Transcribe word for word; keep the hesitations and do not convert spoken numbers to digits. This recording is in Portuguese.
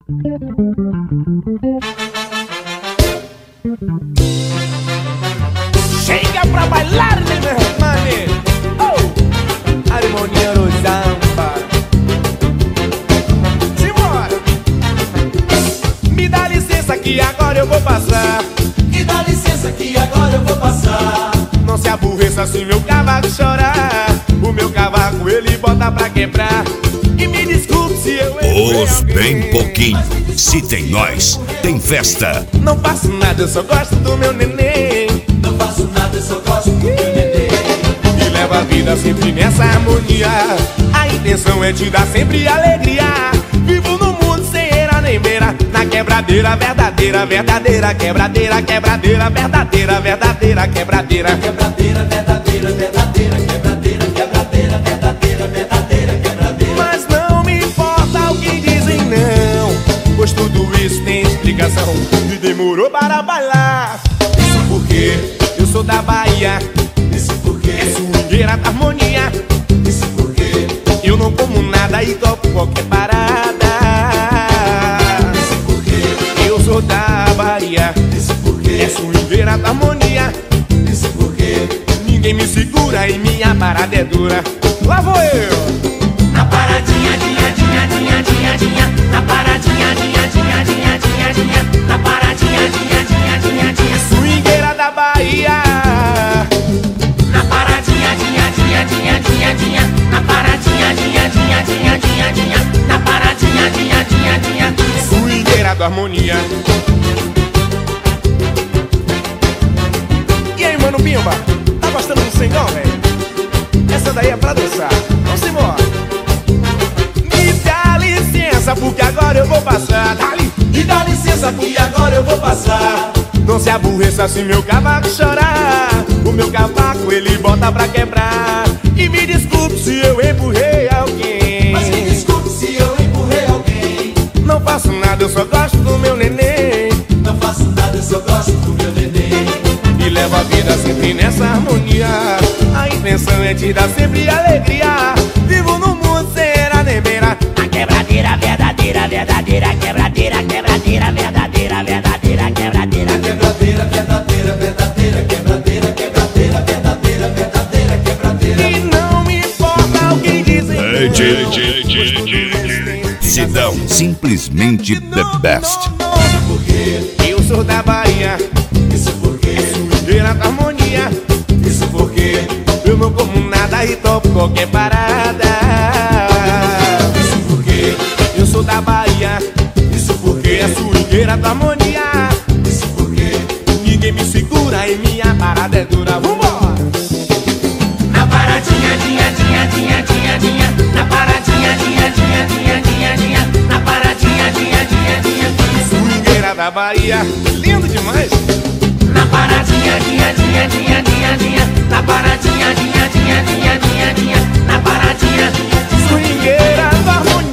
Chega pra bailar, né, meu irmão? Oh, harmonia no samba. Simbora. Me dá licença que agora eu vou passar. Me dá licença que agora eu vou passar. Não se aborreça se meu cavaco chorar. O meu cavaco ele bota pra quebrar. E me desculpe se eu Os bem pouquinho. Se tem nós, tem festa. Não faço nada, eu só gosto do meu neném. Não faço nada, eu só gosto do meu neném. E levo a vida sempre nessa harmonia. A intenção é te dar sempre alegria. Vivo no mundo sem era nem beira. Na quebradeira verdadeira, verdadeira quebradeira, quebradeira verdadeira, verdadeira quebradeira. Quebradeira verdadeira, verdadeira quebradeira, quebradeira verdadeira, verdadeira quebradeira. Mas não me importa o que dizem não, pois tudo isso tem explicação. E demorou para bailar. Isso porque Eu sou da Bahia. Isso porque É swingueira da harmonia. Isso porque Eu não como nada e topo qualquer parada. Isso porque Eu sou da Bahia. Isso porque É swingueira da harmonia. Isso porque Ninguém me segura e minha parada é dura. Lá vou eu. Na paradinha, dinha, dinha, dinha, dinha, dinha. Na paradinha, dinha, dinha, dinha, dinha, dinha. Na paradinha, dinha, dinha, dinha, dinha. Swingueira da Bahia. Na paradinha, dinha, dinha, dinha, dinha, dinha. Na paradinha, dinha, dinha, dinha, dinha, dinha. Na paradinha, dinha, dinha, dinha. Swingueira da harmonia. E aí, mano Bimba? Tá gostando do sengão, velho? Essa daí é pra dançar. Vamos embora. Me dá licença porque agora eu vou passar. Dali. Me dá licença porque agora eu vou passar. Não se aborreça se meu cavaco chorar. O meu cavaco ele bota pra quebrar. E me desculpe se eu empurrei alguém. Mas me desculpe se eu empurrei alguém. Não faço nada, eu só gosto do meu neném. Não faço nada, eu só gosto do meu neném. E levo a vida sempre nessa harmonia. A intenção é te dar sempre alegria. Vivo no mundo sem era nem beira. A quebradeira verdadeira, verdadeira quebradeira, quebradeira verdadeira, verdadeira quebradeira. Quebradeira verdadeira, verdadeira quebradeira, quebradeira verdadeira, verdadeira quebradeira. E não me importa o que dizem. Ei, tchê, tchê, tchê, tchê. Sidão, simplesmente the best. Porque Eu sou da Bahia. Isso porque Swingueira da harmonia. Isso porque Eu não como nada e topo qualquer parada. Isso porque Eu sou da Bahia. Isso porque É swingueira da harmonia. Isso porque Ninguém me segura e minha parada é dura. Vambora! Na paradinha, dinha, dinha, dinha, dinha, dinha. Na paradinha, dinha, dinha, dinha, dinha, dinha. Na paradinha, dinha, dinha, dinha, dinha. Swingueira da Bahia. Lindo demais! Na paradinha, dinha, dinha, dinha, dinha, dinha. Na paradinha, dinha, dinha, dinha, dinha, dinha. Na paradinha, Swingueira da harmonia.